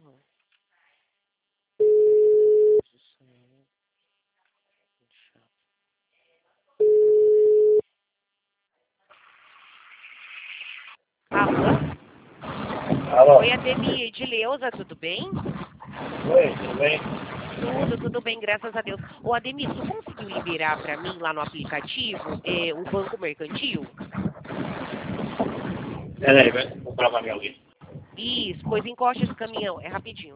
Alô? Alô? Oi, Ademir, Edileuza, tudo bem? Oi, tudo bem? Tudo bem, graças a Deus. Ô, Ademir, tu conseguiu liberar para mim lá no aplicativo o Banco Mercantil? Peraí, vai comprar pra mim alguém. Isso, pois encosta esse caminhão, é rapidinho.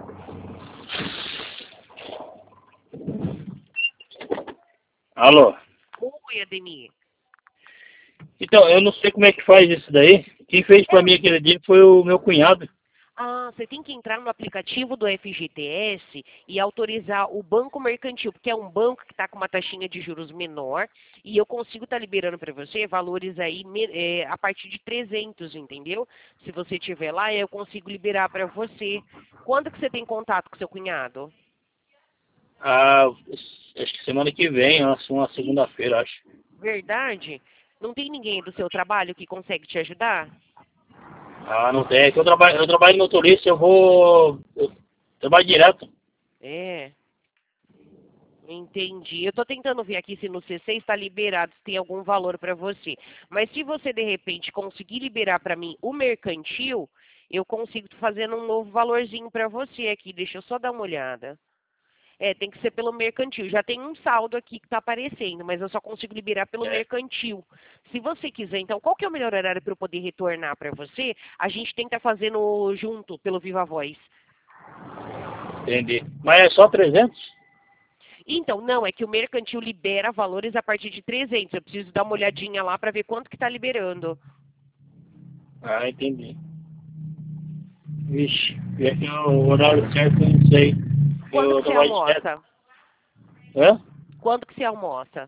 Alô? Oi, Ademir. Então, eu não sei como é que faz isso daí. Quem fez pra mim aquele dia foi o meu cunhado. Ah, você tem que entrar no aplicativo do FGTS e autorizar o Banco Mercantil, porque é um banco que está com uma taxinha de juros menor e eu consigo estar liberando para você valores aí a partir de 300, entendeu? Se você tiver lá, eu consigo liberar para você. Quando que você tem contato com seu cunhado? Ah, acho que semana que vem, uma segunda-feira, acho. Verdade? Não tem ninguém do seu trabalho que consegue te ajudar? Ah, não tem. É que eu trabalho no motorista, eu trabalho direto. É. Entendi. Eu estou tentando ver aqui se no C6 está liberado, se tem algum valor para você. Mas se você, de repente, conseguir liberar para mim o mercantil, eu consigo fazer um novo valorzinho para você aqui. Deixa eu só dar uma olhada. É, tem que ser pelo mercantil. Já tem um saldo aqui que está aparecendo, mas eu só consigo liberar pelo É, mercantil. Se você quiser, então, qual que é o melhor horário para eu poder retornar para você? A gente tenta fazendo junto, pelo Viva Voz. entendi. Mas é só 300? Então, não, é que o mercantil libera valores a partir de 300. Eu preciso dar uma olhadinha lá para ver quanto que está liberando. Ah, entendi. Vixe, é que o horário certo eu não sei. Quando Eu que você trabalho direto. almoça? Hã? Quando que você almoça?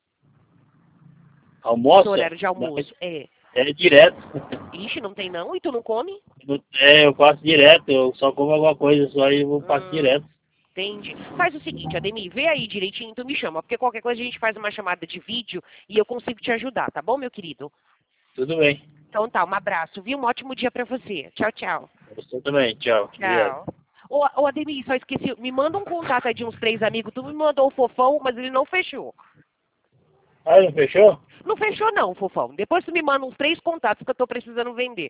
Seu Almoça? horário de Não, almoço? É. é direto. Ixi, não tem não? E tu não come? É, eu passo direto, eu só como alguma coisa só e eu passo Hum, direto. entendi. Faz o seguinte, Ademir, vê aí direitinho e tu me chama, porque qualquer coisa a gente faz uma chamada de vídeo e eu consigo te ajudar, tá bom, meu querido? Tudo bem. Então tá, um abraço, viu? Um ótimo dia para você. Tchau, tchau. Você também, tchau. Obrigado. Tchau. Ô, Ademir, só esqueci, me manda um contato aí de uns 3 amigos. Tu me mandou o Fofão, mas ele não fechou. Ah, não fechou? Não fechou não, Fofão. Depois tu me manda uns 3 contatos que eu tô precisando vender.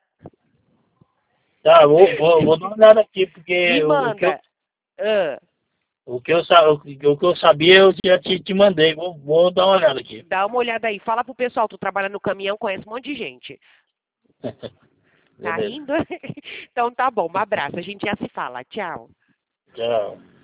Tá, vou dar uma olhada aqui, Me porque manda. Ah, o que eu sabia eu já te mandei. Vou dar uma olhada aqui. dá uma olhada aí. Fala pro pessoal, tu trabalha no caminhão, conhece um monte de gente. Tá Beleza. rindo? Então tá bom, um abraço. A gente já se fala. Tchau. Tchau.